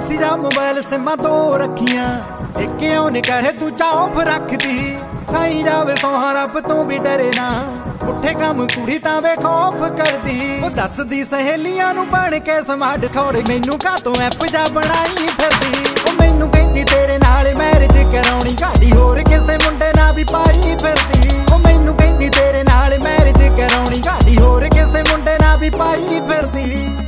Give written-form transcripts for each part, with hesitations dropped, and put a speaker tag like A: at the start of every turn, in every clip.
A: देसी जा मोबाइल सिमा दो रखियां, एक ओने कहे दूजा ऑफ रख दी। खाई जावे सोहा रब तू भी डरे ना, उठे काम कुड़ी तां वे खौफ कर दी। ओ दसदी सहेलियां नू बन के स्मार्ट थोड़े, मैनू का तू ऐप जा बनाई फिरदी। ओ मैनू कहंदी तेरे नाल मैरिज कराउणी, गाड़ी होर किसे मुंडे ना भी पाई फिरदी। ओ मैनू कहंदी तेरे नाल मैरिज कराउणी, गाड़ी होर किसे मुंडे ना भी पाई फिरदी।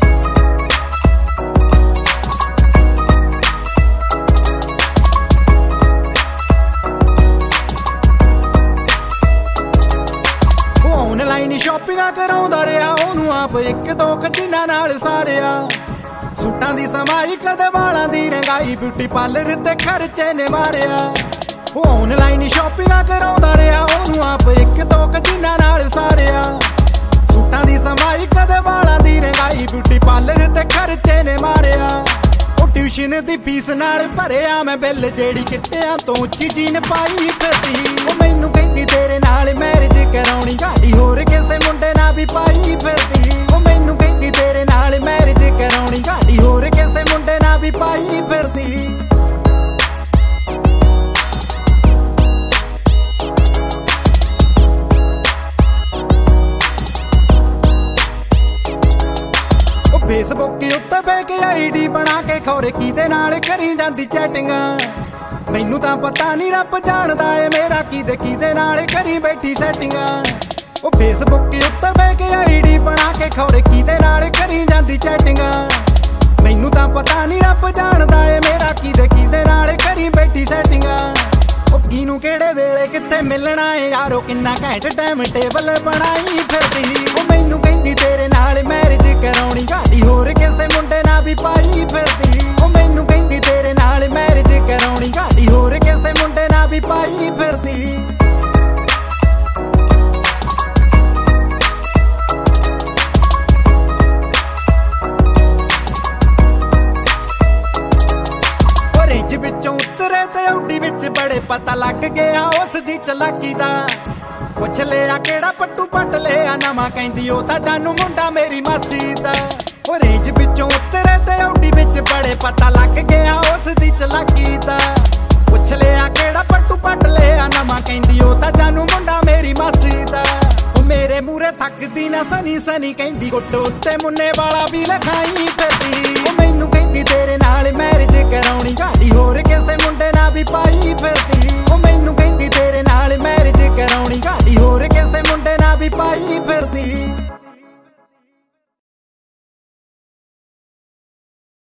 A: शॉपिंगा कराउंदा रहा ओनू आप एक दो कजिना नाल सारिया। सूटां दी समाई कदे वालां दी रंगाई, ब्यूटी पार्लर ते खर्चे ने मारिया। ऑनलाइन शॉपिंगा कराउंदा रहा ओनू आप एक दो कजिना नाल सारिया। सूटां दी समाई कदे वालां दी रंगाई, ब्यूटी पार्लर ते खर्चे ने मारिया। ट्यूशन दी फीस नाल भरिया मैं बिल, जेड़ी किट्टियां तो उच्ची जीन पाई फिरदी। ओ मैनू कहंदी तेरे नाल मैरिज कराउणी, गाड़ी होर किसे मुंडे ना भी पाई फिरदी। ओ मैनू कहंदी तेरे नाल मैरिज कराउणी, गाड़ी होर किसे मुंडे ना भी पाई फिरदी। फेसबुक उत्ते बह के आईडी बना के खौरे किदे नाल करी जांदी चैटिंगा। मैनू तां पता नहीं रब जानदा ए मेरा किदे किदे नाल करी बैठी सैटिंगा। ओ फेसबुक उत्ते बह के आईडी बना के खौरे किदे नाल करी जांदी चैटिंगा। मैनू तां पता नहीं रब जानदा ए मेरा किदे किदे नाल करी बैठी सैटिंगा। ओ किनू केड़े वेले कित्थे मिलना है यारो, किन्ना घैंट टाइम टेबल बनाई फिरदी। ओ मैनू कहंदी तेरे नाल मैरिज कराउणी, गाड़ी होर किसे मुंडे ना भी पाई फिरदी। ओ मैनू कहंदी तेरे नाल मैरिज कराउणी, गाड़ी होर किसे मुंडे ना भी पाई फिरदी। रेंज विचों उतरे ते औडी विच बड़े, पता लग गया उस दी चलाकी दा। पुछ लिया केड़ा पट्टू पट लिया नवां, कहंदी ओ तां जानू मुंडा मेरी मासी दा। ओ रेंज विचों उतरे ते औडी विच बड़े, पता लग गया उस दी चलाकी दा। पुछ लिया केड़ा पट्टू पट लिया नवां, कहंदी ओ तां जानू मुंडा मेरी मासी दा। ओ मेरे मूरे थकदी ना सनी सनी, कहंदी गुੱਟ उत्ते मुन्ने वाला भी लखाई फिरदी। ओ मैनू कहंदी तेरे नाल मैरिज कराउणी, गाड़ी होर किसे मुंडे ना भी पाई फिरदी। ओ मैनू कहंदी तेरे नाल मैरिज कराउणी, गाड़ी होर किसे मुंडे ना भी पाई फिरदी।